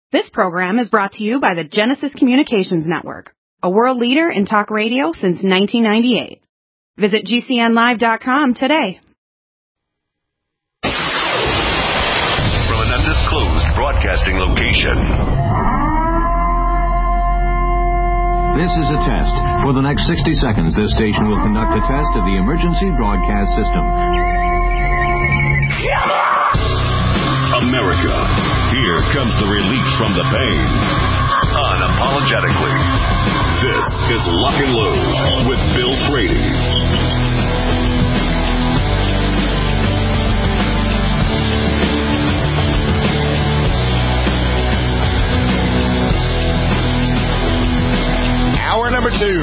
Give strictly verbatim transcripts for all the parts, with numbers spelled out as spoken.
This program is brought to you by the Genesis Communications Network, a world leader in talk radio since nineteen ninety-eight. Visit G C N live dot com today. From an undisclosed broadcasting location. This is a test. For the next sixty seconds, this station will conduct a test of the emergency broadcast system. America, here comes the relief from the pain. Unapologetically. This is Lock and Load with Bill Frady. Hour number two.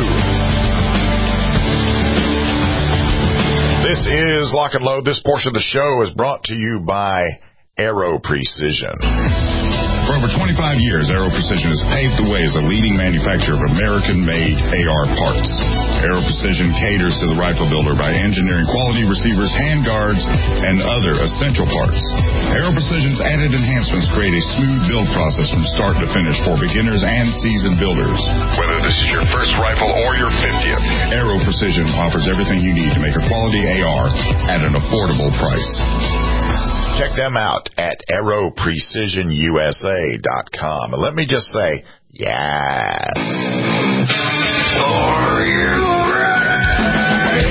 This is Lock and Load. This portion of the show is brought to you by Aero Precision. For over twenty-five years, Aero Precision has paved the way as a leading manufacturer of American-made A R parts. Aero Precision caters to the rifle builder by engineering quality receivers, handguards, and other essential parts. Aero Precision's added enhancements create a smooth build process from start to finish for beginners and seasoned builders. Whether this is your first rifle or your fiftieth, Aero Precision offers everything you need to make a quality A R at an affordable price. Check them out at aero precision u s a dot com. And let me just say, yes. Are you ready?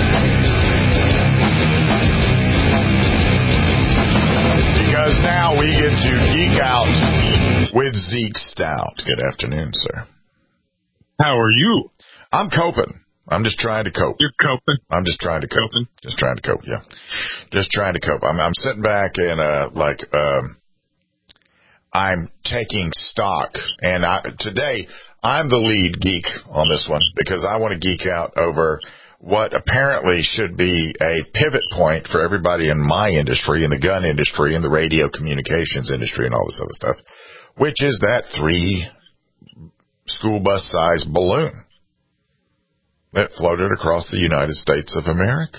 Because now we get to geek out with Zeke Stout. Good afternoon, sir. How are you? I'm coping. I'm just trying to cope. You're coping? I'm just trying to cope. Coping? Just trying to cope, yeah. Just trying to cope. I'm, I'm sitting back and, uh, like, um, I'm taking stock. And I, today, I'm the lead geek on this one because I want to geek out over what apparently should be a pivot point for everybody in my industry, in the gun industry, in the radio communications industry, and all this other stuff, which is that three school bus size balloon that floated across the United States of America.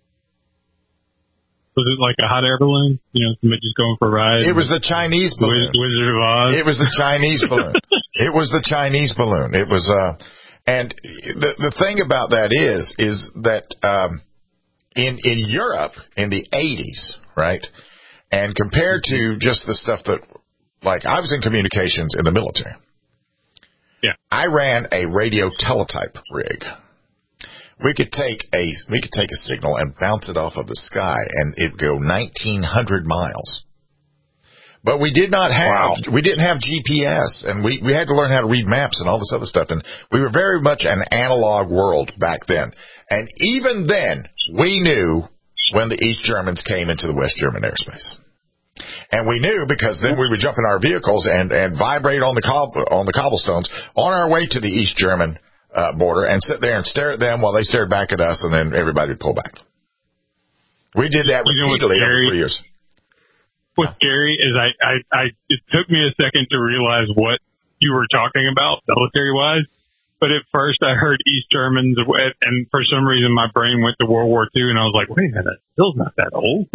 Was it like a hot air balloon? You know, somebody just going for a ride? It was the Chinese balloon. Wizard of Oz? It was the Chinese balloon. It was the Chinese balloon. It was, uh, and the the thing about that is, is that um, in in Europe in the eighties, right, and compared to just the stuff that, like, I was in communications in the military. Yeah. I ran a radio teletype rig. We could take a we could take a signal and bounce it off of the sky, and it'd go nineteen hundred miles. But we did not have wow. we didn't have G P S, and we we had to learn how to read maps and all this other stuff. And we were very much an analog world back then. And even then, we knew when the East Germans came into the West German airspace. And we knew because then we would jump in our vehicles and and vibrate on the cob, on the cobblestones on our way to the East German Uh, border and sit there and stare at them while they stared back at us, and then everybody would pull back. We did that repeatedly over three years. What's scary is I, I, I, it took me a second to realize what you were talking about military-wise, but at first I heard East Germans, and for some reason my brain went to World War Two, and I was like, wait a minute, Bill's not that old.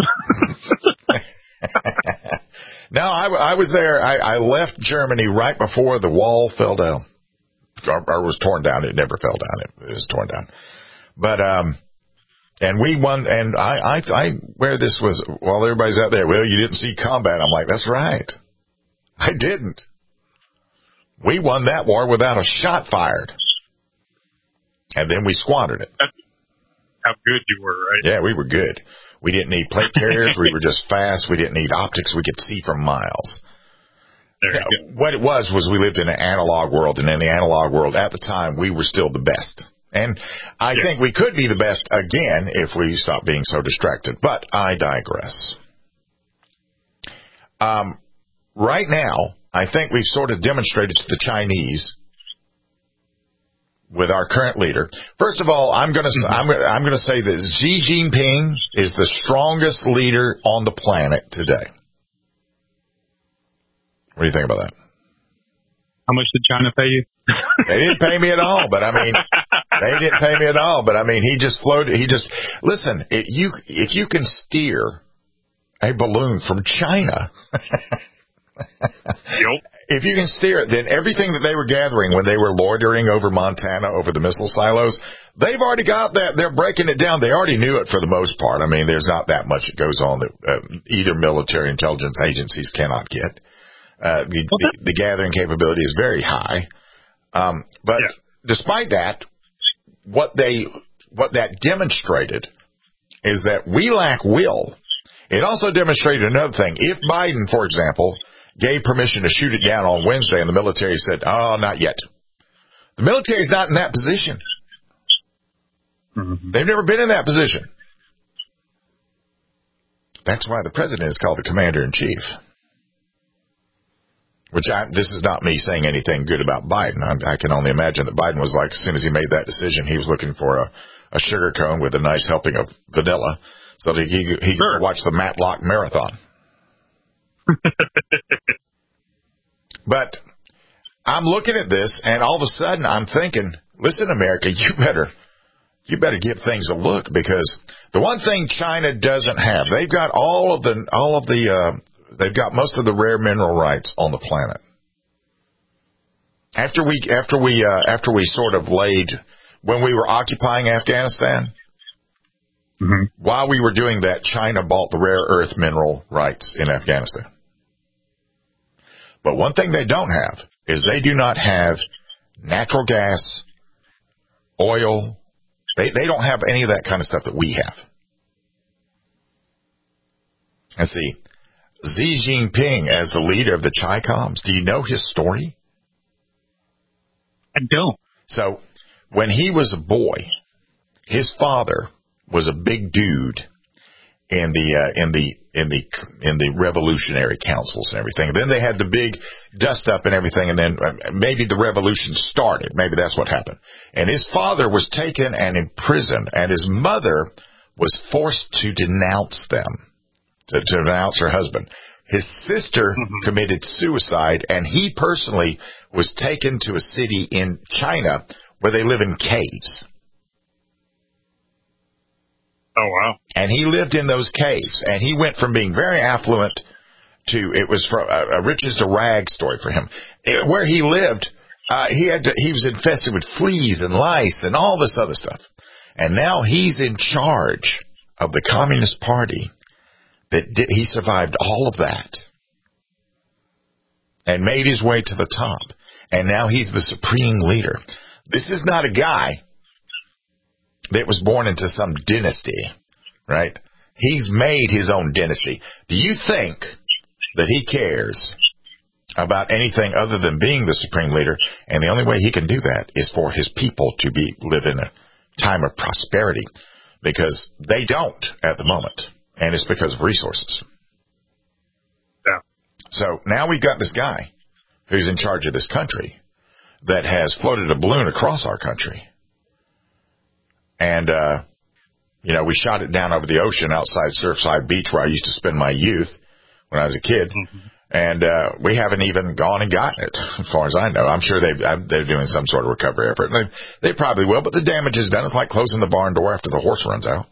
No, I, I was there. I, I left Germany right before the wall fell down. Or, or was torn down. It never fell down. It, it was torn down. But, um, and we won, and I, I, I, where this was, while everybody's out there, well, you didn't see combat. I'm like, that's right. I didn't. We won that war without a shot fired. And then we squandered it. That's how good you were, right? Yeah, we were good. We didn't need plate carriers. We were just fast. We didn't need optics. We could see from miles. Yeah, what it was was we lived in an analog world, and in the analog world at the time, we were still the best. And I yeah. think we could be the best again if we stopped being so distracted. But I digress. Um, right now, I think we've sort of demonstrated to the Chinese with our current leader. First of all, I'm going to mm-hmm. I'm going I'm going to say that Xi Jinping is the strongest leader on the planet today. What do you think about that? How much did China pay you? They didn't pay me at all, but I mean, they didn't pay me at all, but I mean, he just floated. He just, listen, if you, if you can steer a balloon from China, yep. if you can steer it, then everything that they were gathering when they were loitering over Montana, over the missile silos, they've already got that. They're breaking it down. They already knew it for the most part. I mean, there's not that much that goes on that uh, either military intelligence agencies cannot get. Uh, the, the, the gathering capability is very high. Um, but yeah. despite that, what they, what that demonstrated is that we lack will. It also demonstrated another thing. If Biden, for example, gave permission to shoot it down on Wednesday and the military said, oh, not yet. The military's not in that position. Mm-hmm. They've never been in that position. That's why the president is called the commander-in-chief. Which I, this is not me saying anything good about Biden. I, I can only imagine that Biden was like, as soon as he made that decision, he was looking for a, a sugar cone with a nice helping of vanilla so that he, he sure. could watch the Matlock Marathon. But I'm looking at this, and all of a sudden I'm thinking, listen, America, you better you better give things a look, because the one thing China doesn't have, they've got all of the all of the uh, they've got most of the rare mineral rights on the planet. After we after we uh, after we sort of laid when we were occupying Afghanistan, mm-hmm. while we were doing that, China bought the rare earth mineral rights in Afghanistan. But one thing they don't have is they do not have natural gas, oil. They they don't have any of that kind of stuff that we have. And see, Xi Jinping as the leader of the Chi-Coms, do you know his story? I don't. So when he was a boy, his father was a big dude in the uh, in the in the in the revolutionary councils and everything. Then they had the big dust up and everything, and then maybe the revolution started. Maybe that's what happened. And his father was taken and imprisoned, and his mother was forced to denounce them, to, to denounce her husband. His sister mm-hmm. committed suicide, and he personally was taken to a city in China where they live in caves. Oh, wow. And he lived in those caves, and he went from being very affluent to, it was from a, a riches to rags story for him. It, where he lived, uh, he had to, he was infested with fleas and lice and all this other stuff. And now he's in charge of the Communist Party. That did, he survived all of that and made his way to the top. And now he's the supreme leader. This is not a guy that was born into some dynasty, right? He's made his own dynasty. Do you think that he cares about anything other than being the supreme leader? And the only way he can do that is for his people to be live in a time of prosperity, because they don't at the moment, and it's because of resources. Yeah. So now we've got this guy who's in charge of this country that has floated a balloon across our country. And, uh, you know, we shot it down over the ocean outside Surfside Beach where I used to spend my youth when I was a kid. Mm-hmm. And uh, we haven't even gone and gotten it, as far as I know. I'm sure they've, they're doing some sort of recovery effort. They, they probably will, but the damage is done. It's like closing the barn door after the horse runs out.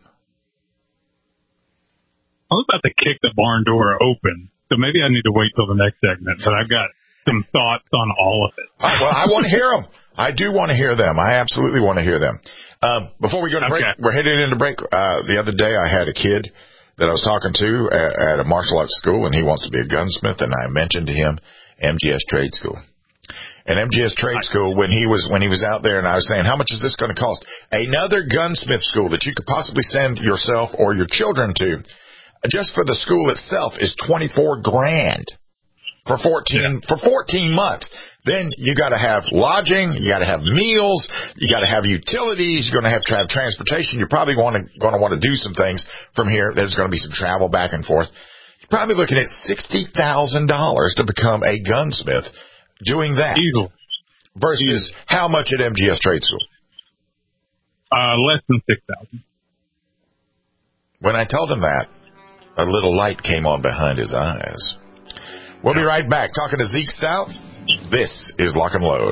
I was about to kick the barn door open, so maybe I need to wait till the next segment, but I've got some thoughts on all of it. Right, well, I want to hear them. I do want to hear them. I absolutely want to hear them. Um, before we go to break, okay. We're headed into break. Uh, the other day I had a kid that I was talking to at, at a martial arts school, and he wants to be a gunsmith, and I mentioned to him M G S Trade School. And M G S Trade School, when he was when he was out there, and I was saying, how much is this going to cost? Another gunsmith school that you could possibly send yourself or your children to, just for the school itself, is twenty-four grand for fourteen yeah. for fourteen months. Then you got to have lodging, you got to have meals, you got to have utilities, you're going to have to have transportation. You're probably going to going to want to do some things from here. There's going to be some travel back and forth. You're probably looking at sixty thousand dollars to become a gunsmith doing that. Easel. Versus Easel. How much at M G S Trade School? Uh, less than six thousand dollars. When I told him that, a little light came on behind his eyes. We'll be right back talking to Zeke Stout. This is Lock and Load.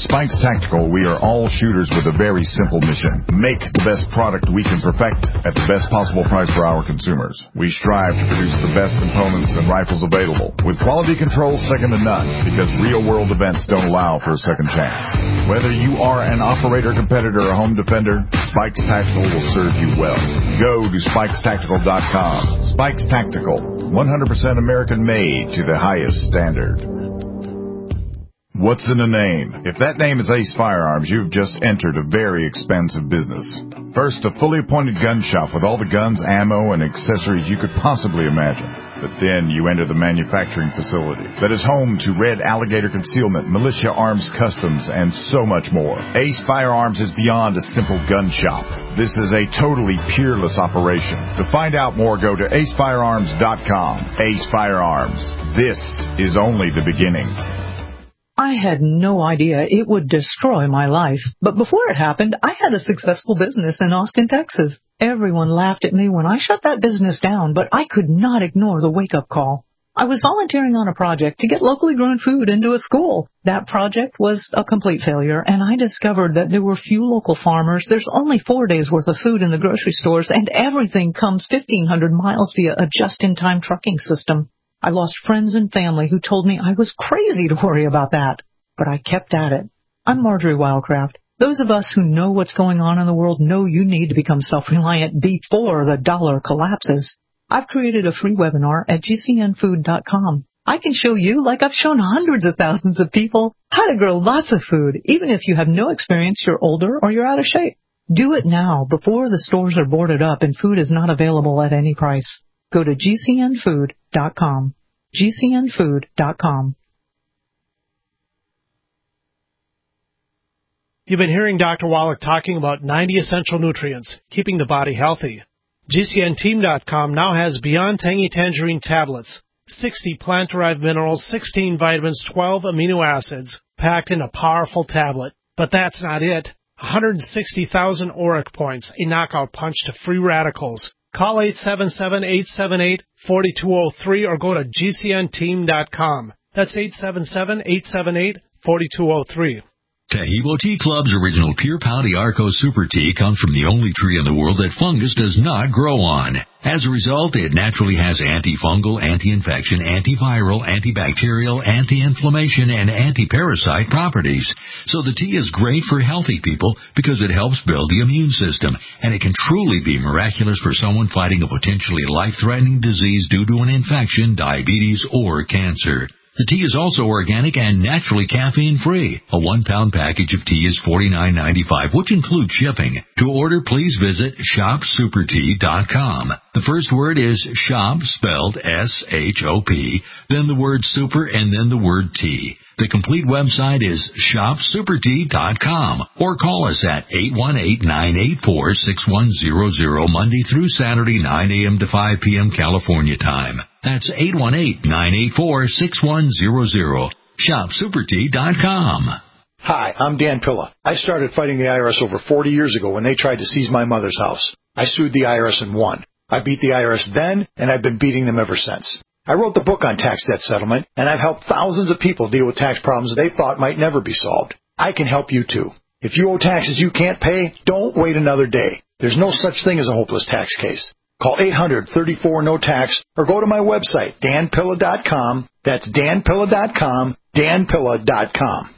Spikes Tactical, we are all shooters with a very simple mission. Make the best product we can perfect at the best possible price for our consumers. We strive to produce the best components and rifles available, with quality control second to none, because real-world events don't allow for a second chance. Whether you are an operator, competitor, or home defender, Spikes Tactical will serve you well. Go to spikes tactical dot com. Spikes Tactical, one hundred percent American-made to the highest standard. What's in a name? If that name is Ace Firearms, you've just entered a very expensive business. First, a fully appointed gun shop with all the guns, ammo, and accessories you could possibly imagine. But then you enter the manufacturing facility that is home to Red Alligator Concealment, Militia Arms Customs, and so much more. Ace Firearms is beyond a simple gun shop. This is a totally peerless operation. To find out more, go to ace firearms dot com. Ace Firearms. This is only the beginning. I had no idea it would destroy my life. But before it happened, I had a successful business in Austin, Texas. Everyone laughed at me when I shut that business down, but I could not ignore the wake-up call. I was volunteering on a project to get locally grown food into a school. That project was a complete failure, and I discovered that there were few local farmers. There's only four days' worth of food in the grocery stores, and everything comes fifteen hundred miles via a just-in-time trucking system. I lost friends and family who told me I was crazy to worry about that, but I kept at it. I'm Marjorie Wildcraft. Those of us who know what's going on in the world know you need to become self-reliant before the dollar collapses. I've created a free webinar at G C N food dot com. I can show you, like I've shown hundreds of thousands of people, how to grow lots of food, even if you have no experience, you're older, or you're out of shape. Do it now, before the stores are boarded up and food is not available at any price. Go to G C N food dot com. G C N food dot com. You've been hearing Doctor Wallach talking about ninety essential nutrients, keeping the body healthy. G C N team dot com now has Beyond Tangy Tangerine tablets, sixty plant-derived minerals, sixteen vitamins, twelve amino acids, packed in a powerful tablet. But that's not it. one hundred sixty thousand auric points, a knockout punch to free radicals. Call eight seven seven, eight seven eight, four two zero three or go to G C N team dot com. That's eight seven seven, eight seven eight, four two zero three. Taheebo Tea Club's original Pure Pau D'Arco Super Tea comes from the only tree in the world that fungus does not grow on. As a result, it naturally has antifungal, anti-infection, antiviral, antibacterial, anti-inflammation, and anti-parasite properties. So the tea is great for healthy people because it helps build the immune system, and it can truly be miraculous for someone fighting a potentially life-threatening disease due to an infection, diabetes, or cancer. The tea is also organic and naturally caffeine-free. A one-pound package of tea is forty-nine ninety-five, which includes shipping. To order, please visit shop super tea dot com. The first word is shop, spelled S H O P, then the word super, and then the word tea. The complete website is shop super tea dot com, or call us at eight one eight, nine eight four, six one zero zero Monday through Saturday, nine a.m. to five p.m. California time. That's eight one eight, nine eight four, six one zero zero. shop super tea dot com. Hi, I'm Dan Pilla. I started fighting the I R S over forty years ago when they tried to seize my mother's house. I sued the I R S and won. I beat the I R S then, and I've been beating them ever since. I wrote the book on tax debt settlement, and I've helped thousands of people deal with tax problems they thought might never be solved. I can help you too. If you owe taxes you can't pay, don't wait another day. There's no such thing as a hopeless tax case. Call eight hundred, thirty-four, no tax or go to my website, dan pilla dot com. That's dan pilla dot com, dan pilla dot com.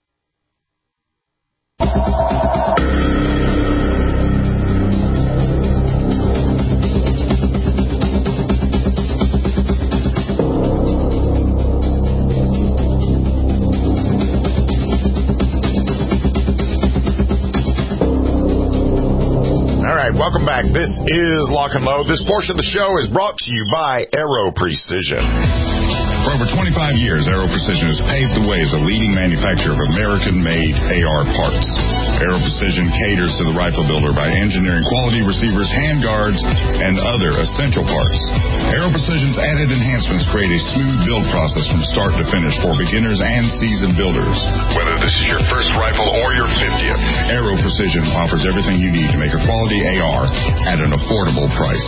Welcome back. This is Lock and Load. This portion of the show is brought to you by Aero Precision. For over twenty-five years, Aero Precision has paved the way as a leading manufacturer of American-made A R parts. Aero Precision caters to the rifle builder by engineering quality receivers, handguards, and other essential parts. Aero Precision's added enhancements create a smooth build process from start to finish for beginners and seasoned builders. Whether this is your first rifle or your fiftieth, Aero Precision offers everything you need to make a quality A R at an affordable price.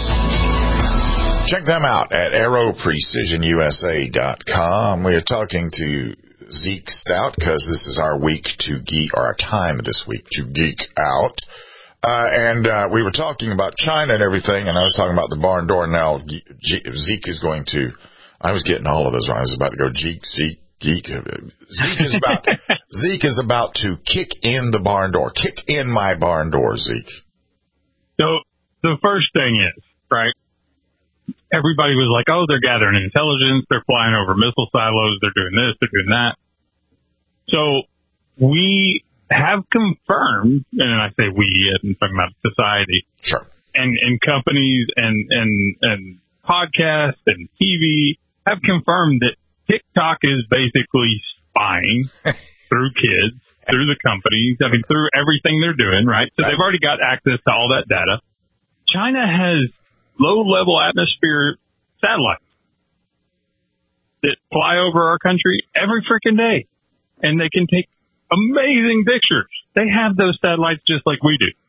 Check them out at aero precision U S A dot com. We are talking to Zeke Stout, because this is our week to geek, or our time this week to geek out. Uh, and uh, we were talking about China and everything, and I was talking about the barn door. Now G- Zeke is going to. I was getting all of those wrong. I was about to go Zeke, Zeke, geek. Zeke is about Zeke is about to kick in the barn door. Kick in my barn door, Zeke. So the first thing is, right, everybody was like, oh, they're gathering intelligence, they're flying over missile silos, they're doing this, they're doing that. So we have confirmed, and I say we, I'm talking about society, sure, and, and companies and, and, and podcasts and T V have confirmed that TikTok is basically spying through kids, through the companies, I mean, through everything they're doing, right? So right. They've already got access to all that data. China has low-level atmosphere satellites that fly over our country every freaking day, and they can take amazing pictures. They have those satellites just like we do.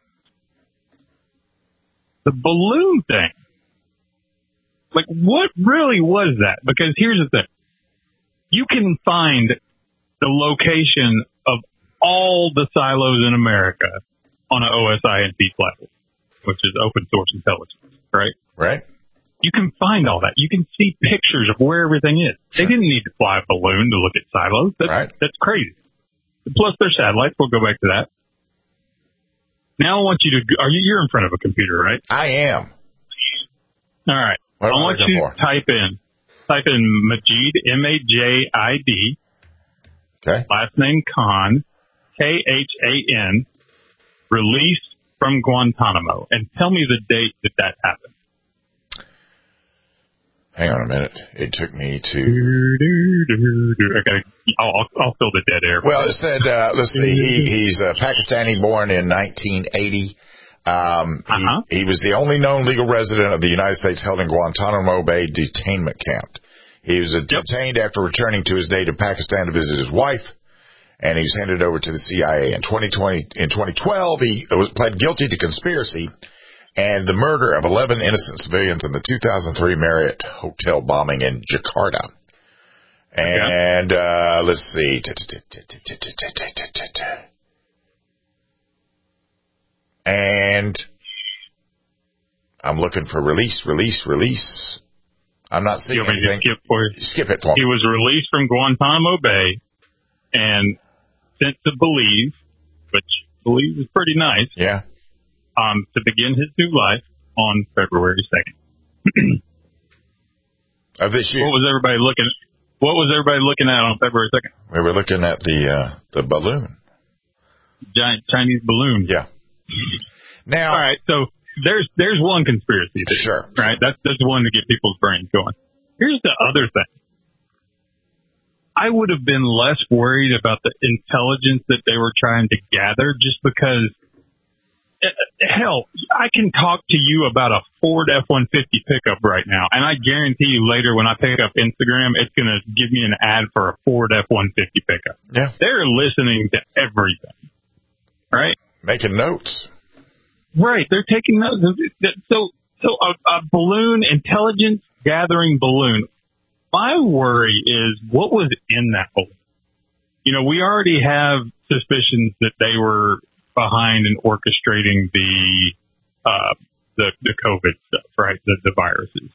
The balloon thing, like, what really was that? Because here's the thing. You can find the location of all the silos in America on an O S I N T level, which is open source intelligence, right? Right. You can find all that. You can see pictures of where everything is. Sure. They didn't need to fly a balloon to look at silos. That's, right. That's crazy. Plus, they're satellites. We'll go back to that. Now I want you to, are you, you're in front of a computer, right? I am. All right. What I want you for? to type in, type in Majid, M A J I D. Okay. Last name Khan, K H A N, released from Guantanamo. And tell me the date that that happened. Hang on a minute. It took me to. Okay, I'll, I'll, I'll fill the dead air. Well, it said, uh, let's see, he, he's uh, Pakistani, born in nineteen eighty. Um, uh-huh. he, he was the only known legal resident of the United States held in Guantanamo Bay detainment camp. He was yep. detained after returning to his native Pakistan to visit his wife, and he was handed over to the C I A. In twenty twenty, in twenty twelve, he was pled guilty to conspiracy and the murder of eleven innocent civilians in the two thousand three Marriott hotel bombing in Jakarta. And uh, let's see. And I'm looking for release, release, release. I'm not seeing you anything. Skip, for you? skip it for me. He was released from Guantanamo Bay and sent to Belize, which Belize is pretty nice. Yeah. Um, to begin his new life on February second. Of this year. What was everybody looking at? What was everybody looking at on February second? We were looking at the uh, the balloon. Giant Chinese balloon. Yeah. Now, all right. So there's there's one conspiracy. There, sure. Right. Sure. That's that's one to get people's brains going. Here's the other thing. I would have been less worried about the intelligence that they were trying to gather, just because. Hell, I can talk to you about a Ford F one fifty pickup right now, and I guarantee you later when I pick up Instagram, it's going to give me an ad for a Ford F one fifty pickup. Yeah. They're listening to everything, right? Making notes. Right, they're taking notes. So, so a, a balloon, intelligence gathering balloon. My worry is what was in that balloon. You know, we already have suspicions that they were behind and orchestrating the uh the the COVID stuff, right? The the viruses.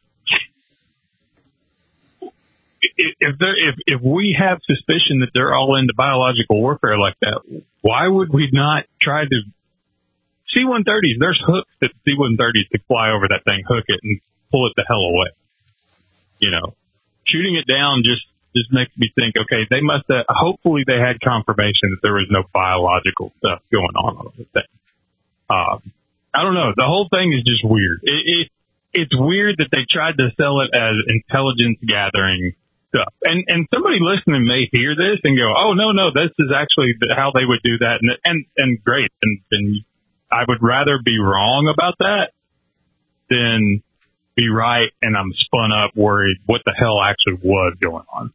If there if if we have suspicion that they're all into biological warfare like that, why would we not try to C one thirties? There's hooks that C one thirties could fly over that thing, hook it, and pull it the hell away. You know, shooting it down just. Just makes me think, okay, they must have, hopefully they had confirmation that there was no biological stuff going on on the thing. Um, I don't know. The whole thing is just weird. It, it, it's weird that they tried to sell it as intelligence gathering stuff. And, and somebody listening may hear this and go, oh, no, no, this is actually how they would do that. And, and, and great. And, and I would rather be wrong about that than be right and I'm spun up worried what the hell actually was going on.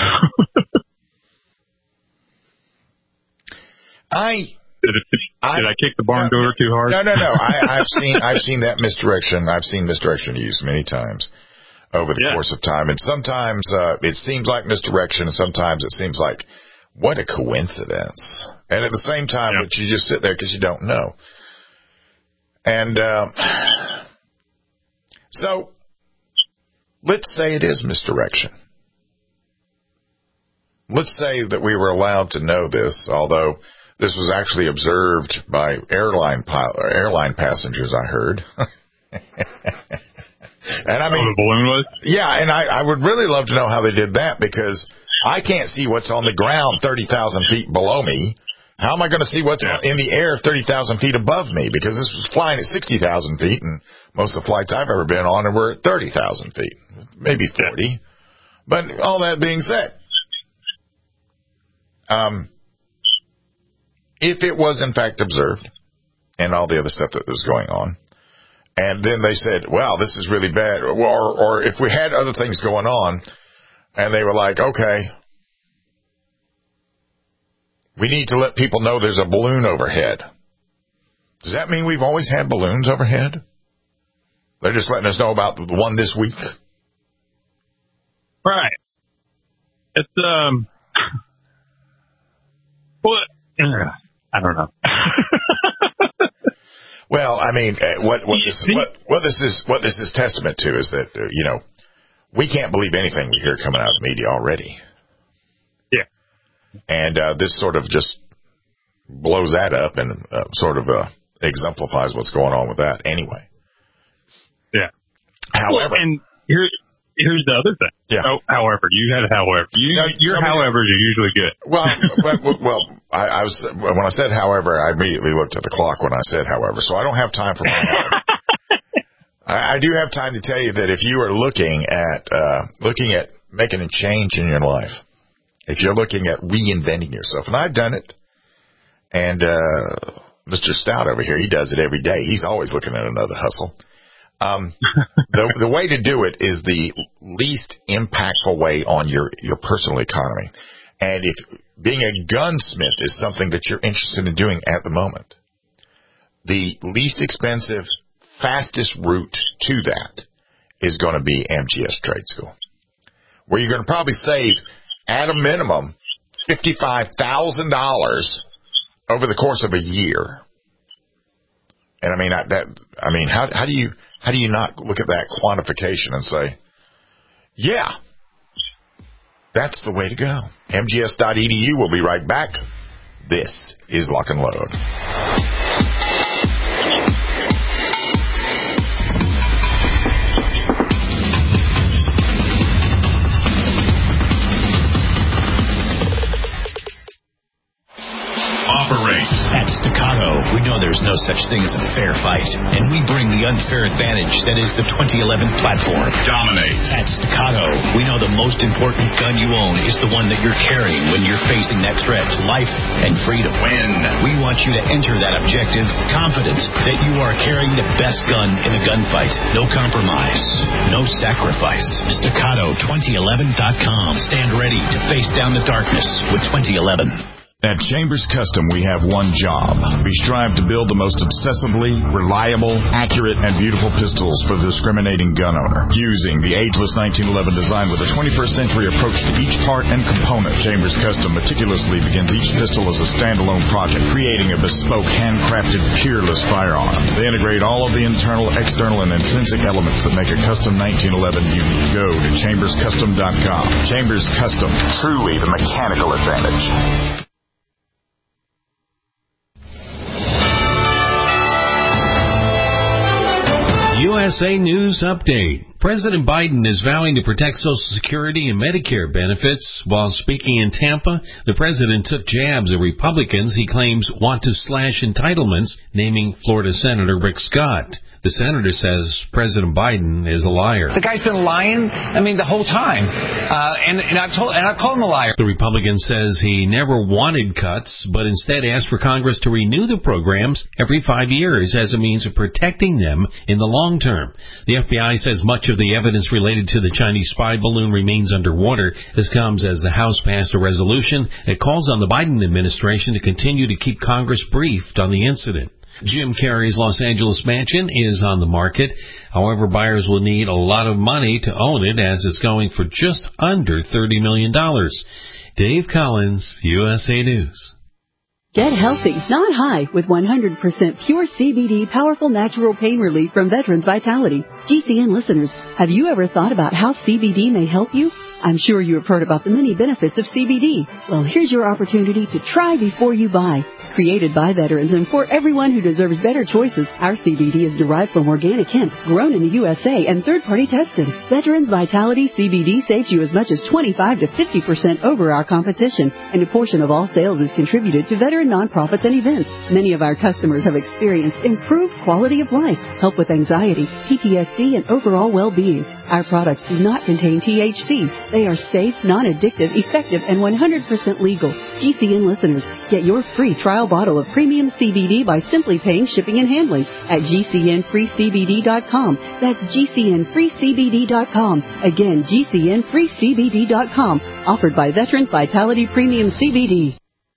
I did, it, did I, I kick the barn no, door too hard? No, no, no. I, I've seen I've seen that misdirection. I've seen misdirection used many times over the yeah. course of time, and sometimes uh, it seems like misdirection, and sometimes it seems like What a coincidence. And at the same time, Yep. but you just sit there because you don't know. And um, so let's say it is misdirection. Let's say that we were allowed to know this, although this was actually observed by airline pilot, airline passengers, I heard. And I mean, oh, the balloon was? Yeah, and I, I would really love to know how they did that, because I can't see what's on the ground thirty thousand feet below me. How am I going to see what's Yeah. in the air thirty thousand feet above me? Because this was flying at sixty thousand feet, and most of the flights I've ever been on were at thirty thousand feet, maybe forty. Yeah. But all that being said, um, if it was in fact observed, and all the other stuff that was going on, and then they said, wow, this is really bad, or, or if we had other things going on, and they were like, okay, we need to let people know there's a balloon overhead. Does that mean we've always had balloons overhead? They're just letting us know about the one this week? Right. It's, um, well, I don't know. Well, I mean, what, what this, what, what this is, what this is testament to is that, uh, you know, we can't believe anything we hear coming out of the media already. Yeah. And, uh, this sort of just blows that up and, uh, sort of, uh, exemplifies what's going on with that anyway. Yeah. However. Well, and here, here's the other thing. Yeah. Oh, however, you had a however. You, no, your I mean, howevers are usually good. Well, well, well I, I was, when I said however, I immediately looked at the clock when I said however, so I don't have time for my however. I, I do have time to tell you that if you are looking at, uh, looking at making a change in your life, if you're looking at reinventing yourself, and I've done it, and, uh, Mister Stout over here, he does it every day. He's always looking at another hustle. Um, the, the way to do it is the least impactful way on your, your personal economy. And if being a gunsmith is something that you're interested in doing at the moment, the least expensive, fastest route to that is going to be M G S Trade School, where you're going to probably save, at a minimum, fifty-five thousand dollars over the course of a year. And I mean, I, that, I mean, how, how do you, how do you not look at that quantification and say, yeah, that's the way to go. M G S dot E D U. We'll be right back. This is Lock and Load. At Staccato, we know there's no such thing as a fair fight, and we bring the unfair advantage that is the twenty eleven platform. Dominate. At Staccato, we know the most important gun you own is the one that you're carrying when you're facing that threat to life and freedom. Win. We want you to enter that objective confident that you are carrying the best gun in the gunfight. No compromise, no sacrifice. Staccato twenty eleven dot com. Stand ready to face down the darkness with twenty eleven. At Chambers Custom, we have one job. We strive to build the most obsessively reliable, accurate, and beautiful pistols for the discriminating gun owner. Using the ageless nineteen eleven design with a twenty-first century approach to each part and component, Chambers Custom meticulously begins each pistol as a standalone project, creating a bespoke, handcrafted, peerless firearm. They integrate all of the internal, external, and intrinsic elements that make a custom nineteen eleven unique. Go to chambers custom dot com. Chambers Custom, truly the mechanical advantage. U S A News Update. President Biden is vowing to protect Social Security and Medicare benefits. While speaking in Tampa, the president took jabs at Republicans he claims want to slash entitlements, naming Florida Senator Rick Scott. The senator says President Biden is a liar. The guy's been lying, I mean, the whole time. Uh, and, and I've told, and I've called him a liar. The Republican says he never wanted cuts, but instead asked for Congress to renew the programs every five years as a means of protecting them in the long term. The F B I says much of the evidence related to the Chinese spy balloon remains underwater. This comes as the House passed a resolution that calls on the Biden administration to continue to keep Congress briefed on the incident. Jim Carrey's Los Angeles mansion is on the market. However, buyers will need a lot of money to own it, as it's going for just under thirty million dollars. Dave Collins, U S A News. Get healthy, not high, with one hundred percent pure C B D powerful natural pain relief from Veterans Vitality. G C N listeners, have you ever thought about how C B D may help you? I'm sure you have heard about the many benefits of C B D. Well, here's your opportunity to try before you buy. Created by veterans and for everyone who deserves better choices, our C B D is derived from organic hemp, grown in the U S A and third-party tested. Veterans Vitality C B D saves you as much as twenty-five to fifty percent over our competition, and a portion of all sales is contributed to veteran nonprofits and events. Many of our customers have experienced improved quality of life, help with anxiety, P T S D, and overall well-being. Our products do not contain T H C. They are safe, non-addictive, effective, and one hundred percent legal. G C N listeners, get your free trial bottle of premium C B D by simply paying shipping and handling at G C N free C B D dot com. That's G C N free C B D dot com. Again, G C N free C B D dot com. Offered by Veterans Vitality Premium C B D.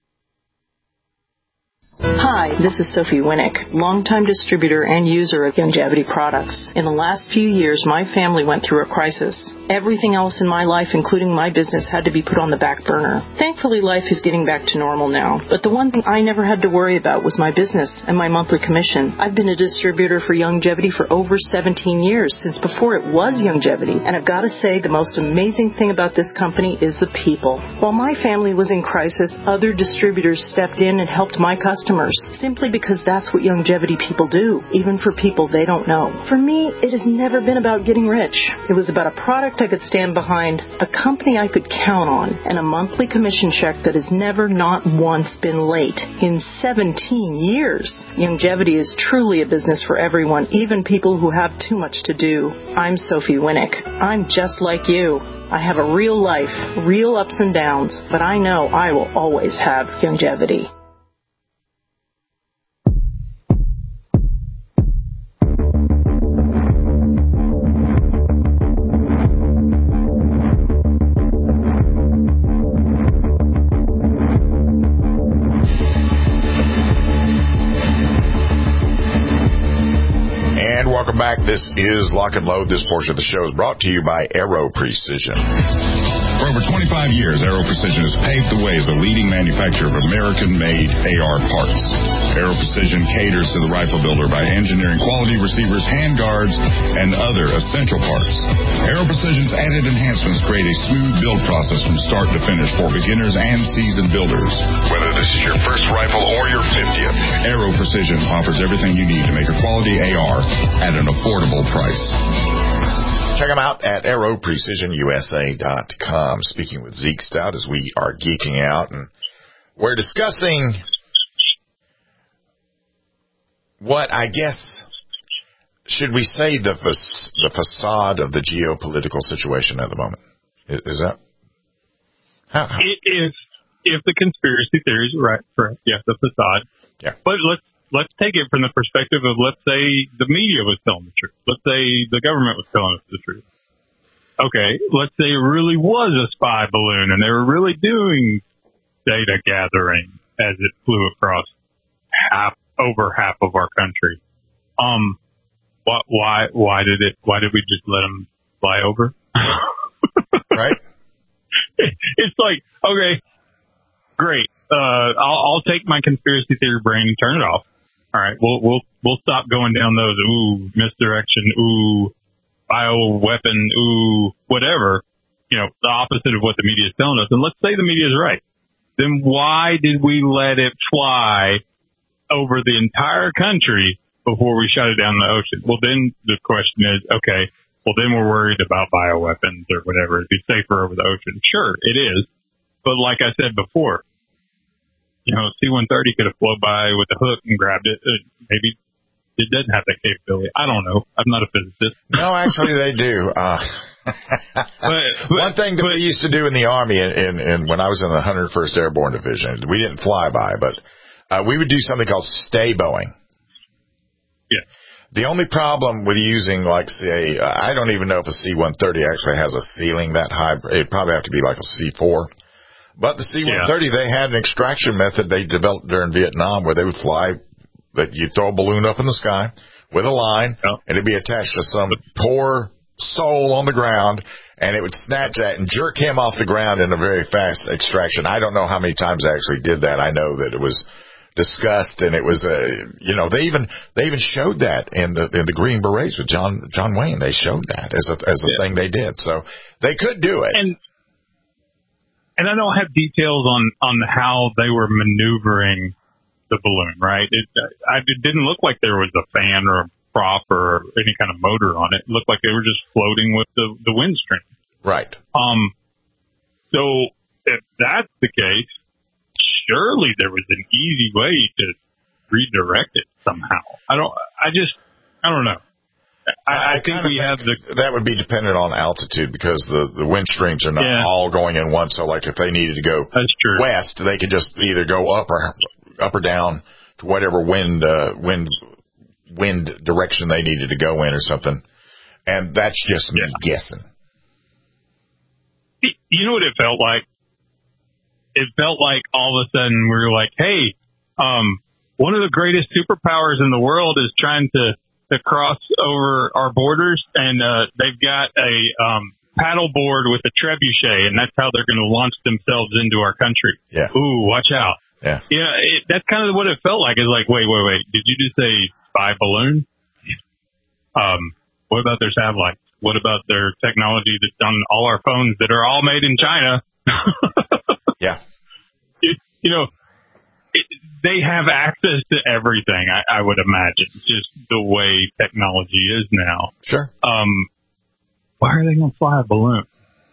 Hi, this is Sophie Winnick, longtime distributor and user of Youngevity products. In the last few years, my family went through a crisis. Everything else in my life, including my business, had to be put on the back burner. Thankfully, life is getting back to normal now. But the one thing I never had to worry about was my business and my monthly commission. I've been a distributor for Youngevity for over seventeen years, since before it was Youngevity. And I've got to say, the most amazing thing about this company is the people. While my family was in crisis, other distributors stepped in and helped my customers, simply because that's what Youngevity people do, even for people they don't know. For me, it has never been about getting rich. It was about a product I could stand behind, a company I could count on, and a monthly commission check that has never not once been late in seventeen years. Youngevity is truly a business for everyone, even people who have too much to do. I'm Sophie Winnick. I'm just like you. I have a real life, real ups and downs, but I know I will always have Youngevity. Welcome back. This is Lock and Load. This portion of the show is brought to you by Aero Precision. For over twenty-five years, Aero Precision has paved the way as a leading manufacturer of American-made A R parts. Aero Precision caters to the rifle builder by engineering quality receivers, handguards, and other essential parts. Aero Precision's added enhancements create a smooth build process from start to finish for beginners and seasoned builders. Whether this is your first rifle or your fiftieth, Aero Precision offers everything you need to make a quality A R at an affordable price. Check them out at aero precision U S A dot com. Speaking with Zeke Stout as we are geeking out, and we're discussing what I guess, should we say, the the facade of the geopolitical situation at the moment. Is that? How, how? If if the conspiracy theories are right, correct, yes, the facade. Yeah. But let's let's take it from the perspective of, let's say the media was telling the truth. Let's say the government was telling us the truth. Okay, let's say it really was a spy balloon and they were really doing data gathering as it flew across half over half of our country. Um, what, why why did it? Why did we just let them fly over? Right. It's like, okay, great. Uh, I'll, I'll take my conspiracy theory brain and turn it off. All right, we'll we'll we'll stop going down those ooh misdirection, ooh bioweapon, ooh whatever. You know, the opposite of what the media is telling us. And let's say the media is right. Then why did we let it fly over the entire country before we shut it down in the ocean? Well, then the question is, okay, well then we're worried about bioweapons or whatever. It'd be safer over the ocean. Sure, it is. But like I said before, you know, C one thirty could have flown by with a hook and grabbed it. Maybe it doesn't have that capability. I don't know. I'm not a physicist. No, actually they do. Uh, but, but, one thing that but, we used to do in the Army, in, in, in when I was in the one hundred first Airborne Division, we didn't fly by, but uh, we would do something called stay Boeing. Yeah. The only problem with using, like, say, I don't even know if a C one thirty actually has a ceiling that high. It'd probably have to be like a C four. But the C one thirty, yeah. They had an extraction method they developed during Vietnam where they would fly, that you throw a balloon up in the sky with a line, yeah. and it'd be attached to some poor soul on the ground, and it would snatch that and jerk him off the ground in a very fast extraction. I don't know how many times I actually did that. I know that it was discussed, and it was, uh, you know, they even they even showed that in the in the Green Berets with John John Wayne. They showed that as a as a yeah. thing they did. So they could do it. And and I don't have details on on how they were maneuvering the balloon. Right? It, I, it didn't look like there was a fan or a prop or any kind of motor on it. It looked like they were just floating with the the wind stream. Right. Um. So if that's the case, surely there was an easy way to redirect it somehow. I don't, I just, I don't know. I, I, I think we think have the. That would be dependent on altitude because the, the wind streams are not yeah. all going in one. So like if they needed to go That's true. west, they could just either go up or, up or down to whatever wind, uh, wind, wind direction they needed to go in or something. And that's just me yeah. guessing. You know what it felt like? It felt like all of a sudden we were like, hey, um, one of the greatest superpowers in the world is trying to, to cross over our borders, and uh, they've got a um, paddle board with a trebuchet, and that's how they're going to launch themselves into our country. Yeah. Ooh, watch out. Yeah. Yeah, it, that's kind of what it felt like. It's like, wait, wait, wait. Did you just say spy balloon? Um, what about their satellites? What about their technology that's on all our phones that are all made in China? Yeah. It, you know, it, they have access to everything, I, I would imagine, just the way technology is now. Sure. Um, why are they going to fly a balloon?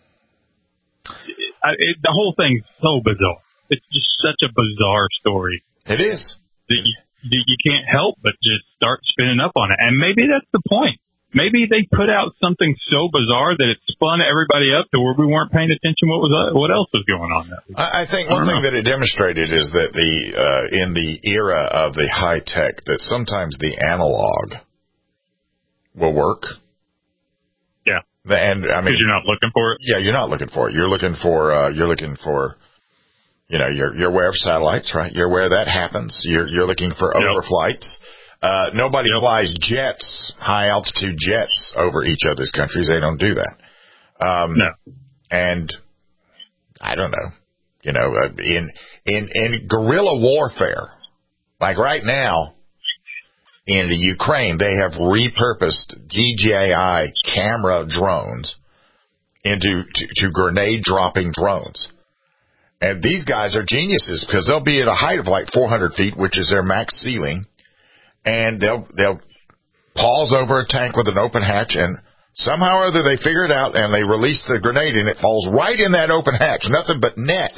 It, I, it, the whole thing's so bizarre. It's just such a bizarre story. It is. That you, that you can't help but just start spinning up on it. And maybe that's the point. Maybe they put out something so bizarre that it spun everybody up to where we weren't paying attention what was what else was going on there. I think one thing that it demonstrated is that the uh, in the era of the high tech, that sometimes the analog will work. Yeah. And I mean, because you're not looking for it. Yeah, you're not looking for it. You're looking for uh, you're looking for you know you're you're aware of satellites, right? You're aware that happens. You're you're looking for yep. overflights. Uh, nobody yep. flies jets, high altitude jets over each other's countries. They don't do that. Um, no. And I don't know, you know, uh, in, in, in guerrilla warfare, like right now in the Ukraine, they have repurposed D J I camera drones into, to, to grenade dropping drones. And these guys are geniuses because they'll be at a height of like four hundred feet, which is their max ceiling. And they'll, they'll pause over a tank with an open hatch, and somehow or other they figure it out, and they release the grenade, and it falls right in that open hatch, nothing but net.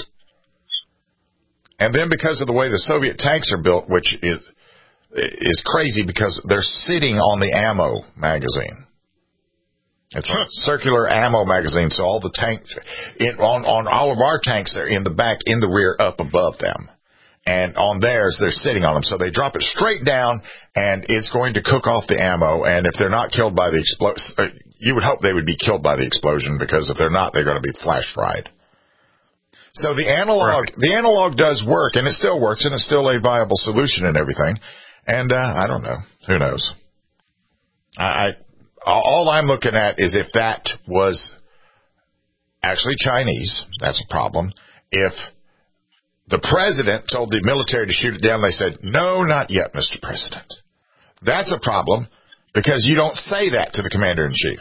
And then because of the way the Soviet tanks are built, which is, is crazy because they're sitting on the ammo magazine. It's a circular ammo magazine, so all the tanks, in, on, on all of our tanks, they're in the back, in the rear, up above them. And on theirs, they're sitting on them. So they drop it straight down, and it's going to cook off the ammo. And if they're not killed by the explosion, you would hope they would be killed by the explosion, because if they're not, they're going to be flash fried. So the analog, right. the analog does work, and it still works, and it's still a viable solution and everything. And uh, I don't know. Who knows? I, I all I'm looking at is if that was actually Chinese, that's a problem. If the president told the military to shoot it down, they said, no, not yet, Mister President. That's a problem, because you don't say that to the commander-in-chief.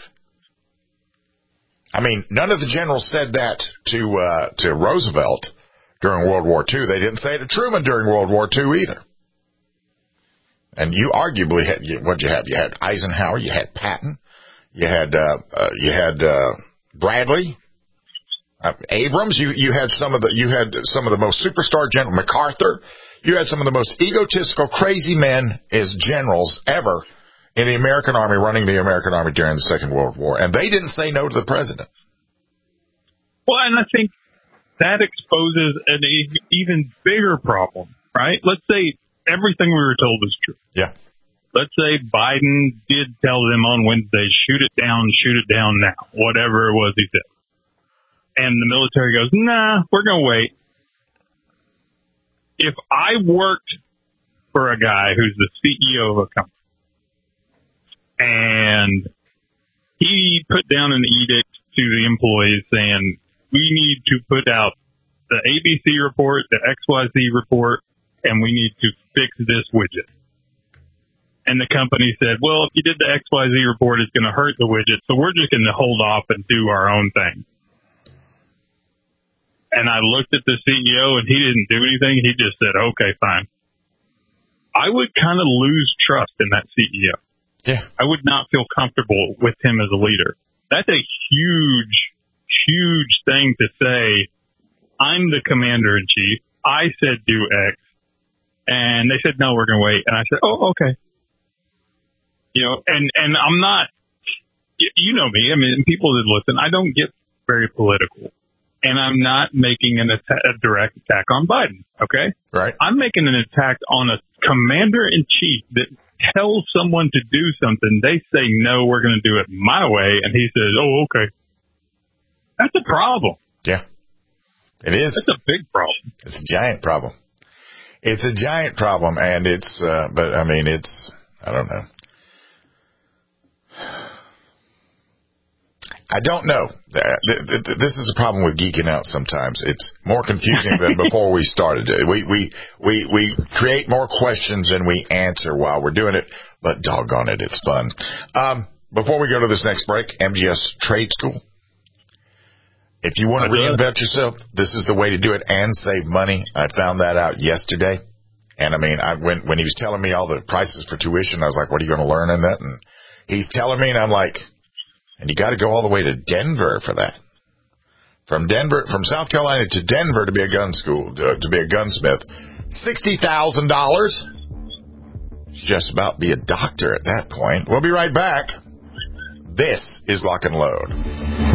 I mean, none of the generals said that to uh, to Roosevelt during World War Two. They didn't say it to Truman during World War Two either. And you arguably had, what'd you have? You had Eisenhower, you had Patton, you had uh, uh, you had uh, Bradley. Uh, Abrams, you, you had some of the you had some of the most superstar generals. MacArthur, you had some of the most egotistical, crazy men as generals ever in the American Army, running the American Army during the Second World War, and they didn't say no to the president. Well, and I think that exposes an even bigger problem, right? Let's say everything we were told is true. Yeah. Let's say Biden did tell them on Wednesday, shoot it down, shoot it down now, whatever it was he said. And the military goes, nah, we're going to wait. If I worked for a guy who's the C E O of a company, and he he put down an edict to the employees saying, we need to put out the A B C report, the X Y Z report, and we need to fix this widget. And the company said, well, if you did the X Y Z report, it's going to hurt the widget, so we're just going to hold off and do our own thing. And I looked at the C E O, and he didn't do anything. He just said, okay, fine. I would kind of lose trust in that C E O. Yeah. I would not feel comfortable with him as a leader. That's a huge, huge thing to say. I'm the commander-in-chief. I said do X. And they said, no, we're going to wait. And I said, oh, okay. You know, and, and I'm not, you know me, I mean, people that listen, I don't get very political. And I'm not making an atta- a direct attack on Biden, okay? Right. I'm making an attack on a commander-in-chief that tells someone to do something. They say, no, we're going to do it my way. And he says, oh, okay. That's a problem. Yeah, it is. That's a big problem. It's a giant problem. It's a giant problem. And it's, uh, but I mean, it's, I don't know. I don't know. This is a problem with geeking out sometimes. It's more confusing than before we started. We, we, we, we create more questions than we answer while we're doing it, but doggone it, it's fun. Um, before we go to this next break, M G S Trade School. If you want to reinvent yourself, this is the way to do it and save money. I found that out yesterday. And I mean, I when, when he was telling me all the prices for tuition, I was like, what are you going to learn in that? And he's telling me, and I'm like, and you got to go all the way to Denver for that. From Denver, from South Carolina to Denver to be a gun school, to, to be a gunsmith, sixty thousand dollars. Just about be a doctor at that point. We'll be right back. This is Lock and Load.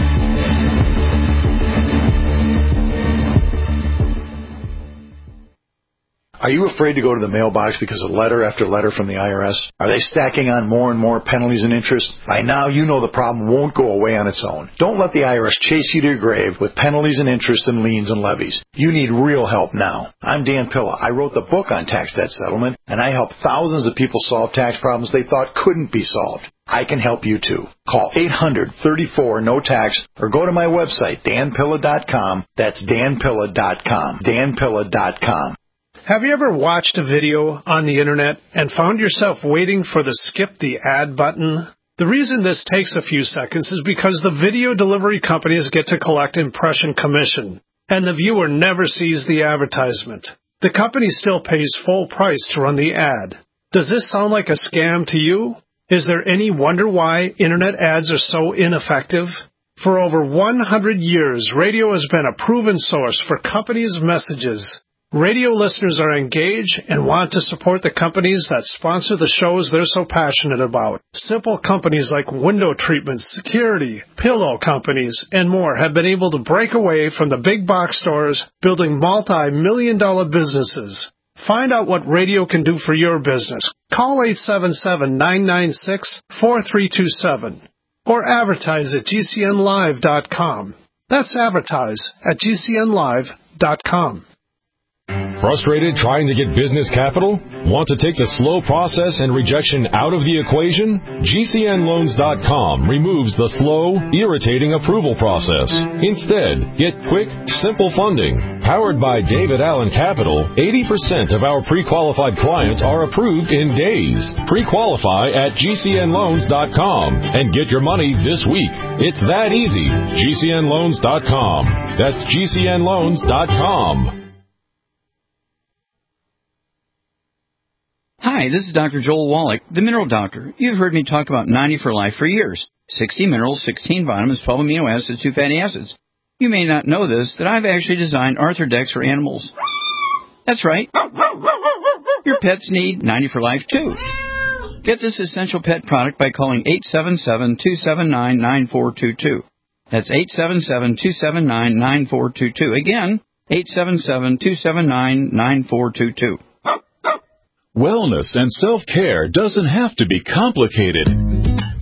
Are you afraid to go to the mailbox because of letter after letter from the I R S? Are they stacking on more and more penalties and interest? By now, you know the problem won't go away on its own. Don't let the I R S chase you to your grave with penalties and interest and liens and levies. You need real help now. I'm Dan Pilla. I wrote the book on tax debt settlement, and I help thousands of people solve tax problems they thought couldn't be solved. I can help you too. Call eight hundred, thirty-four, no tax or go to my website, dan pilla dot com. That's dan pilla dot com. dan pilla dot com. Have you ever watched a video on the internet and found yourself waiting for the skip the ad button? The reason this takes a few seconds is because the video delivery companies get to collect impression commission, and the viewer never sees the advertisement. The company still pays full price to run the ad. Does this sound like a scam to you? Is there any wonder why internet ads are so ineffective? For over one hundred years, radio has been a proven source for companies' messages. Radio listeners are engaged and want to support the companies that sponsor the shows they're so passionate about. Simple companies like window treatments, security, pillow companies, and more have been able to break away from the big box stores, building multi-million dollar businesses. Find out what radio can do for your business. Call eight seven seven, nine nine six, four three two seven or advertise at G C N live dot com. That's advertise at G C N live dot com. Frustrated trying to get business capital? Want to take the slow process and rejection out of the equation? G C N loans dot com removes the slow, irritating approval process. Instead, get quick, simple funding. Powered by David Allen Capital, eighty percent of our pre-qualified clients are approved in days. Pre-qualify at G C N loans dot com and get your money this week. It's that easy. G C N loans dot com. That's G C N loans dot com. Hi, this is Doctor Joel Wallach, the Mineral Doctor. You've heard me talk about ninety for Life for years. sixty minerals, sixteen vitamins, twelve amino acids, two fatty acids. You may not know this, that I've actually designed Arthrodex for animals. That's right. Your pets need ninety for Life, too. Get this essential pet product by calling eight seven seven, two seven nine, nine four two two. That's eight seven seven, two seven nine, nine four two two. Again, eight seven seven, two seven nine, nine four two two. Wellness and self-care doesn't have to be complicated.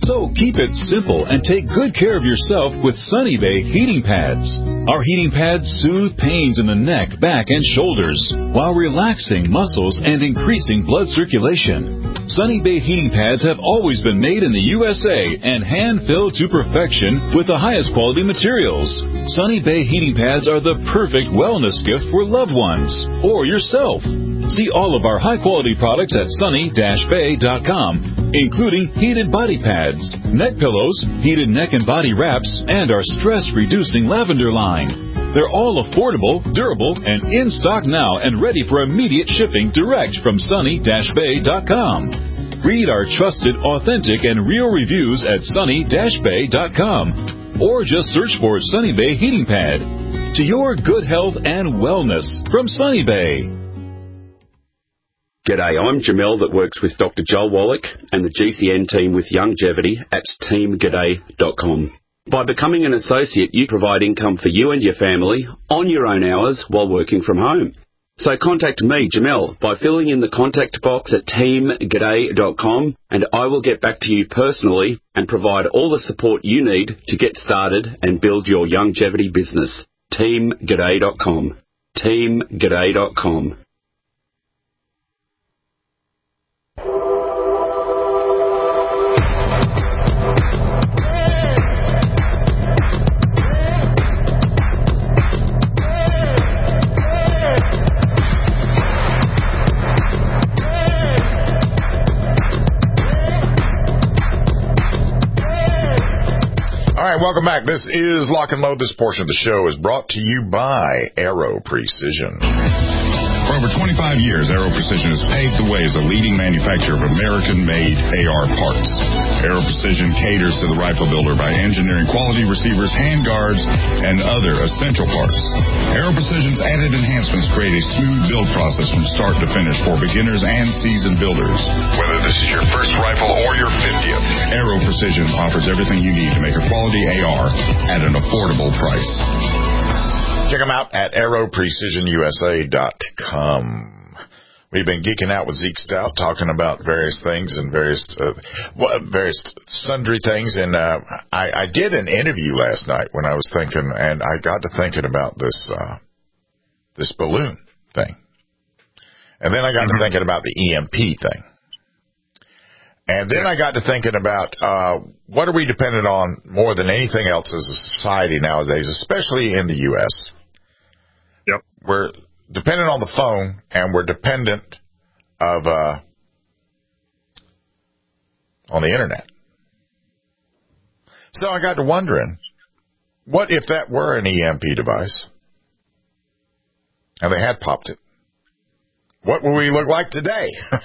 So keep it simple and take good care of yourself with Sunny Bay heating pads. Our heating pads soothe pains in the neck, back, and shoulders while relaxing muscles and increasing blood circulation. Sunny Bay heating pads have always been made in the U S A and hand-filled to perfection with the highest quality materials. Sunny Bay heating pads are the perfect wellness gift for loved ones or yourself. See all of our high-quality products at sunny dash bay dot com, including heated body pads, neck pillows, heated neck and body wraps, and our stress-reducing lavender line. They're all affordable, durable, and in stock now and ready for immediate shipping direct from sunny dash bay dot com. Read our trusted, authentic, and real reviews at sunny dash bay dot com, or just search for Sunny Bay Heating Pad. To your good health and wellness from Sunny Bay. G'day, I'm Jamel that works with Doctor Joel Wallach and the G C N team with Longevity at team g'day dot com. By becoming an associate, you provide income for you and your family on your own hours while working from home. So contact me, Jamel, by filling in the contact box at team g'day dot com, and I will get back to you personally and provide all the support you need to get started and build your longevity business. team g'day dot com. team g'day dot com. All right, welcome back. This is Lock and Load. This portion of the show is brought to you by Aero Precision. For over twenty-five years, Aero Precision has paved the way as a leading manufacturer of American-made A R parts. Aero Precision caters to the rifle builder by engineering quality receivers, handguards, and other essential parts. Aero Precision's added enhancements create a smooth build process from start to finish for beginners and seasoned builders. Whether this is your first rifle or your fiftieth, Aero Precision offers everything you need to make a quality A R at an affordable price. Check them out at aero precision u s a dot com. We've been geeking out with Zeke Stout, talking about various things and various uh, various sundry things. And uh, I, I did an interview last night when I was thinking, and I got to thinking about this uh, this balloon thing. And then I got to thinking about the E M P thing. And then I got to thinking about uh, what are we dependent on more than anything else as a society nowadays, especially in the U S Yep. We're dependent on the phone, and we're dependent of uh, on the internet. So I got to wondering, what if that were an E M P device, and they had popped it? What would we look like today?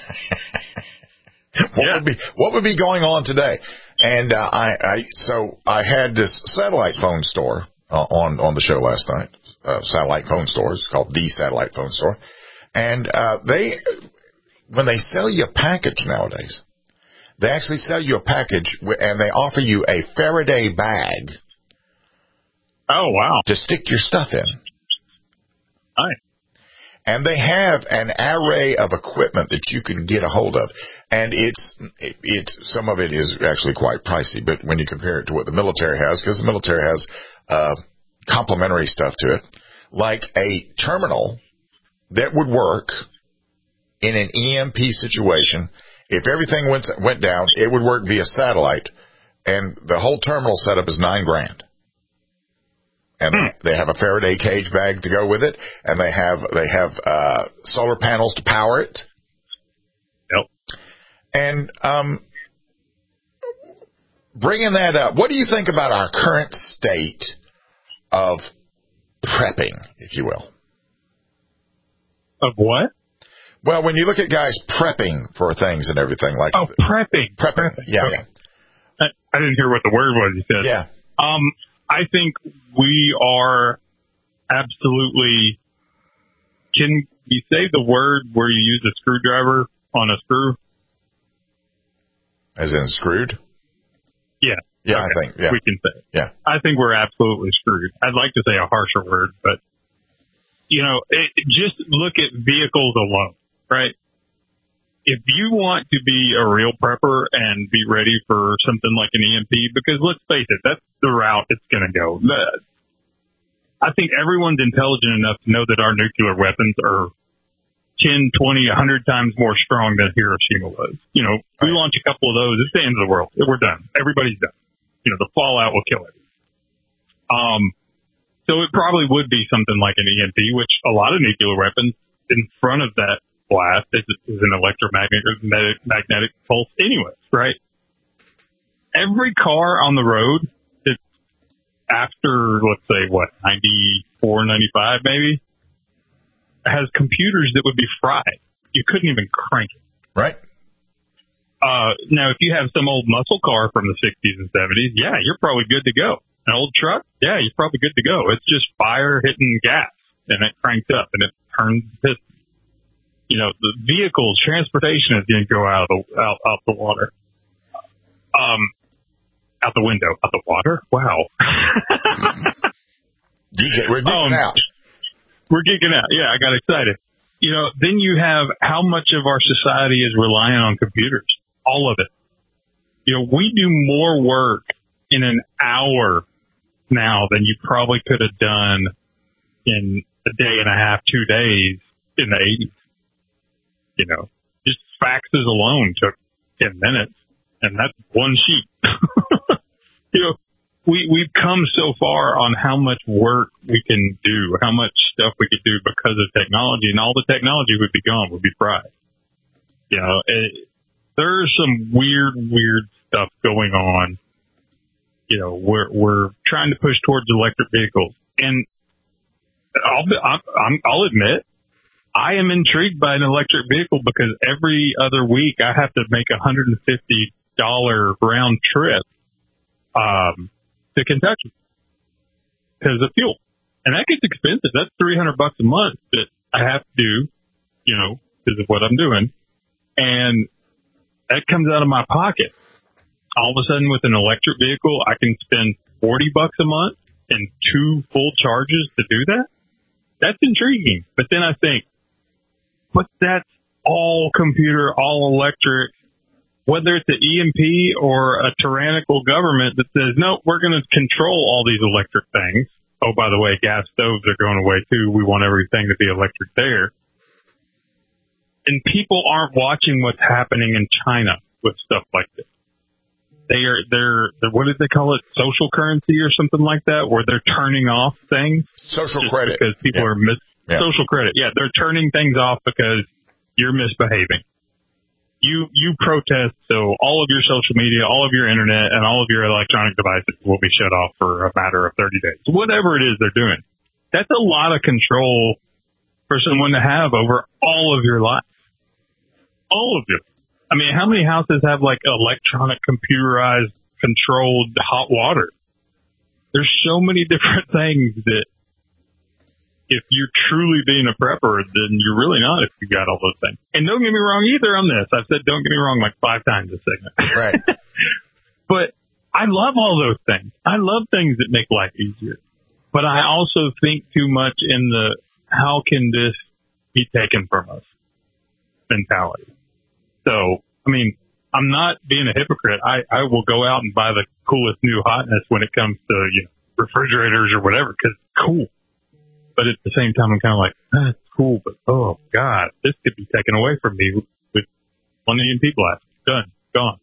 What yeah. would be what would be going on today? And uh, I, I so I had this satellite phone store uh, on on the show last night. Uh, satellite phone store. It's called the Satellite Phone Store, and uh, they when they sell you a package nowadays, they actually sell you a package and they offer you a Faraday bag. Oh wow! To stick your stuff in. Nice. And they have an array of equipment that you can get a hold of. And it's, it, it's, some of it is actually quite pricey, but when you compare it to what the military has, because the military has, uh, complementary stuff to it, like a terminal that would work in an E M P situation. If everything went, went down, it would work via satellite, and the whole terminal setup is nine grand. And they have a Faraday cage bag to go with it, and they have they have uh, solar panels to power it. Yep. And um, bringing that up, what do you think about our current state of prepping, if you will? Of what? Well, when you look at guys prepping for things and everything, like oh, prepping, prepping, prepping. yeah, okay. yeah. I, I didn't hear what the word was you said. Yeah. Um. I think we are absolutely, can you say the word where you use a screwdriver on a screw? As in screwed? Yeah. Yeah, okay. I think, yeah. We can say it. Yeah. I think we're absolutely screwed. I'd like to say a harsher word, but, you know, it, just look at vehicles alone, right? if you want to be a real prepper and be ready for something like an E M P, because let's face it, that's the route it's going to go. I think everyone's intelligent enough to know that our nuclear weapons are ten, twenty, one hundred times more strong than Hiroshima was. You know, we launch a couple of those, it's the end of the world. We're done. Everybody's done. You know, the fallout will kill it. Um, so it probably would be something like an E M P, which a lot of nuclear weapons in front of that blast is, is an electromagnetic magnetic pulse anyways, right? Every car on the road that's after, let's say, what, ninety-four, ninety-five maybe, has computers that would be fried. You couldn't even crank it. Right. Uh, now, if you have some old muscle car from the sixties and seventies, yeah, you're probably good to go. An old truck, yeah, you're probably good to go. It's just fire hitting gas, and it cranks up, and it turns the piston. You know, the vehicles, transportation is going to go out of the, out, out the water. Um, out the window, out the water? Wow. We're geeking um, out. We're geeking out. Yeah, I got excited. You know, then you have how much of our society is reliant on computers. All of it. You know, we do more work in an hour now than you probably could have done in a day and a half, two days in the eighties. You know, just faxes alone took ten minutes, and that's one sheet. You know, we, we've come so far on how much work we can do, how much stuff we could do because of technology, and all the technology would be gone, would be fried. You know, it, there's some weird, weird stuff going on. You know, we're, we're trying to push towards electric vehicles, and I'll, be, I'm, I'll admit, I am intrigued by an electric vehicle because every other week I have to make a one hundred fifty dollars round trip um, to Kentucky because of fuel. And that gets expensive. That's three hundred bucks a month that I have to do, you know, because of what I'm doing. And that comes out of my pocket. All of a sudden with an electric vehicle, I can spend forty bucks a month and two full charges to do that. That's intriguing. But then I think, but that's all computer, all electric, whether it's an E M P or a tyrannical government that says, no, we're going to control all these electric things. Oh, by the way, gas stoves are going away too. We want everything to be electric there. And people aren't watching what's happening in China with stuff like this. They are, they're, they're, what did they call it? Social currency or something like that, where they're turning off things. Social credit. Because people yeah. are mis- yeah. social credit. Yeah. They're turning things off because you're misbehaving. You, you protest. So all of your social media, all of your internet and all of your electronic devices will be shut off for a matter of thirty days. Whatever it is they're doing. That's a lot of control for someone to have over all of your life. All of you. I mean, how many houses have like electronic, computerized, controlled hot water? There's so many different things that if you're truly being a prepper, then you're really not if you got all those things. And don't get me wrong either on this. I've said don't get me wrong like five times this segment. Right. But I love all those things. I love things that make life easier. But I also think too much in the how can this be taken from us mentality. So, I mean, I'm not being a hypocrite. I, I will go out and buy the coolest new hotness when it comes to, you know, refrigerators or whatever, because it's cool. But at the same time, I'm kind of like, ah, it's cool, but oh, God, this could be taken away from me with, with one million people blast. Done. Gone.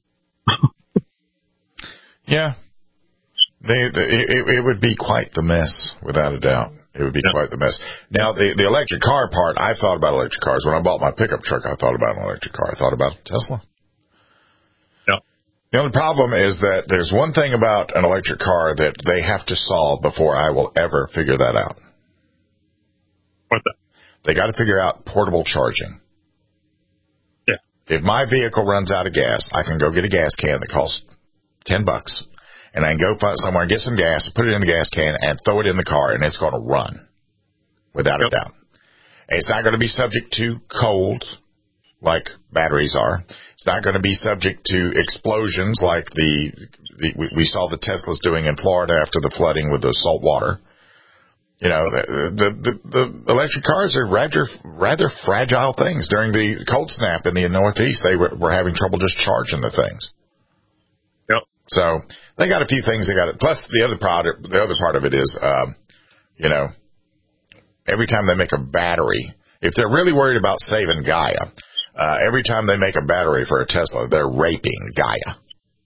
Yeah. They, they, it, it would be quite the mess, without a doubt. It would be yep. quite the mess. Now, the, the electric car part, I thought about electric cars. When I bought my pickup truck, I thought about an electric car. I thought about Tesla. Yeah. The only problem is that there's one thing about an electric car that they have to solve before I will ever figure that out. What's that? They got to figure out portable charging. Yeah. If my vehicle runs out of gas, I can go get a gas can that costs ten bucks. And I can go find somewhere and get some gas, put it in the gas can, and throw it in the car, and it's going to run, without yep. a doubt. And it's not going to be subject to cold, like batteries are. It's not going to be subject to explosions like the, the we, we saw the Teslas doing in Florida after the flooding with the salt water. You know, the, the, the, the electric cars are rather, rather fragile things. During the cold snap in the Northeast, they were, were having trouble just charging the things. Yep. So they got a few things they got it. Plus the other product, the other part of it is, um, you know, every time they make a battery, if they're really worried about saving Gaia, uh, every time they make a battery for a Tesla, they're raping Gaia.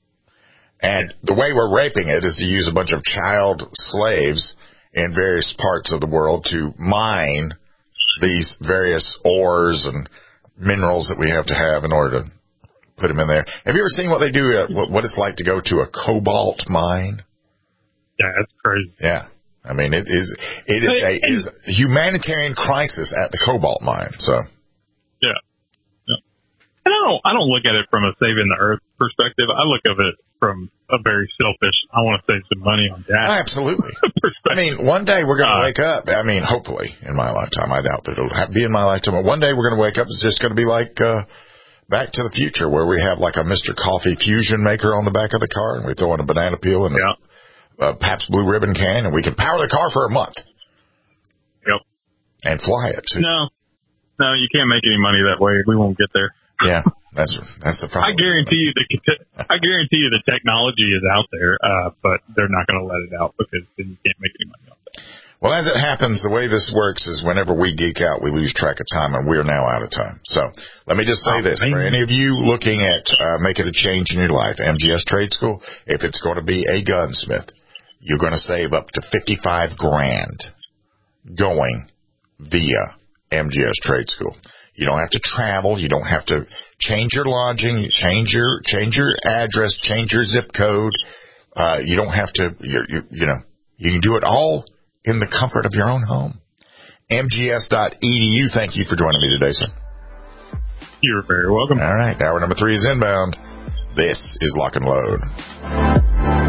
And the way we're raping it is to use a bunch of child slaves in various parts of the world to mine these various ores and minerals that we have to have in order to put them in there. Have you ever seen what they do, uh, what, what it's like to go to a cobalt mine? Yeah, that's crazy. Yeah. I mean, it is, it is a, it is a humanitarian crisis at the cobalt mine, so. Yeah. yeah. And I don't, I don't look at it from a saving the earth perspective. I look at it from a very selfish, I want to save some money on gas. Absolutely. I mean, one day we're going to uh, wake up. I mean, hopefully in my lifetime. I doubt that it'll be in my lifetime. But one day we're going to wake up. It's just going to be like uh, Back to the Future, where we have like a Mister Coffee fusion maker on the back of the car, and we throw in a banana peel and yeah. a, a Pabst Blue Ribbon can, and we can power the car for a month. Yep. And fly it, too. No. No, you can't make any money that way. We won't get there. Yeah, that's that's the problem. I guarantee you the I guarantee you the technology is out there, uh, but they're not going to let it out because then you can't make any money off that. Well, as it happens, the way this works is whenever we geek out, we lose track of time, and we're now out of time. So let me just say oh, this. Man. For any of you looking at uh, making a change in your life, M G S Trade School, if it's going to be a gunsmith, you're going to save up to fifty-five grand going via M G S Trade School. You don't have to travel. You don't have to change your lodging, change your change your address, change your zip code. Uh, you don't have to, you're, you're, you know, you can do it all in the comfort of your own home. M G S dot E D U. Thank you for joining me today, sir. You're very welcome. All right. Hour number three is inbound. This is Lock and Load.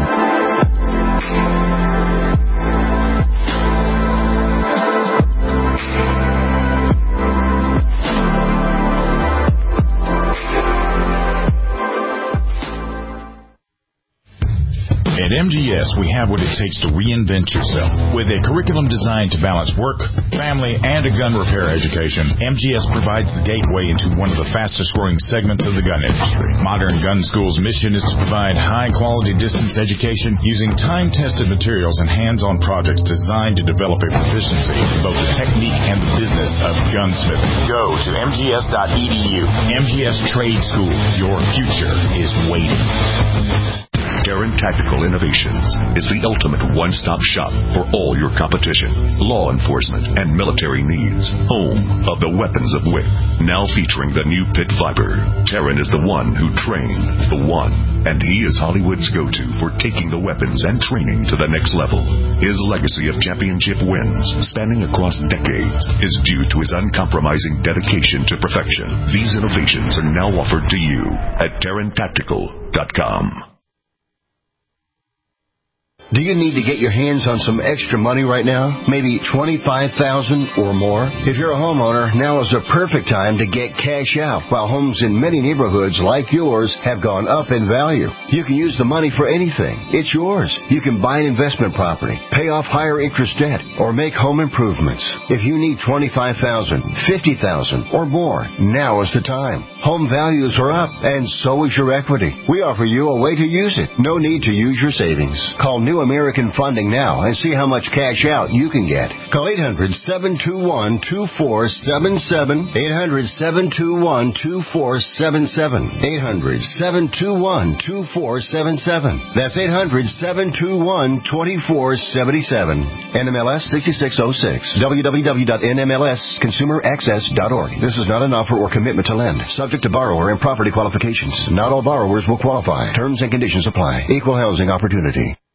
At M G S, we have what it takes to reinvent yourself. With a curriculum designed to balance work, family, and a gun repair education, M G S provides the gateway into one of the fastest-growing segments of the gun industry. Modern Gun School's mission is to provide high-quality distance education using time-tested materials and hands-on projects designed to develop a proficiency in both the technique and the business of gunsmithing. Go to M G S dot E D U. M G S Trade School. Your future is waiting. Taran Tactical Innovations is the ultimate one-stop shop for all your competition, law enforcement, and military needs. Home of the weapons of W I C. Now featuring the new Pit Viper. Taran is the one who trained the one, and he is Hollywood's go-to for taking the weapons and training to the next level. His legacy of championship wins, spanning across decades, is due to his uncompromising dedication to perfection. These innovations are now offered to you at Taran Tactical dot com. Do you need to get your hands on some extra money right now? Maybe twenty-five thousand dollars or more? If you're a homeowner, now is the perfect time to get cash out. While homes in many neighborhoods like yours have gone up in value, you can use the money for anything. It's yours. You can buy an investment property, pay off higher interest debt, or make home improvements. If you need twenty-five thousand dollars, fifty thousand dollars, or more, now is the time. Home values are up, and so is your equity. We offer you a way to use it. No need to use your savings. Call New American Funding now and see how much cash out you can get. Call eight hundred, seven two one, two four seven seven, eight hundred, seven two one, two four seven seven, eight hundred, seven two one, two four seven seven. That's eight hundred, seven two one, two four seven seven. N M L S sixty-six oh six. w w w dot n m l s consumer access dot org. This is not an offer or commitment to lend. Subject to borrower and property qualifications. Not all borrowers will qualify. Terms and conditions apply. Equal housing opportunity.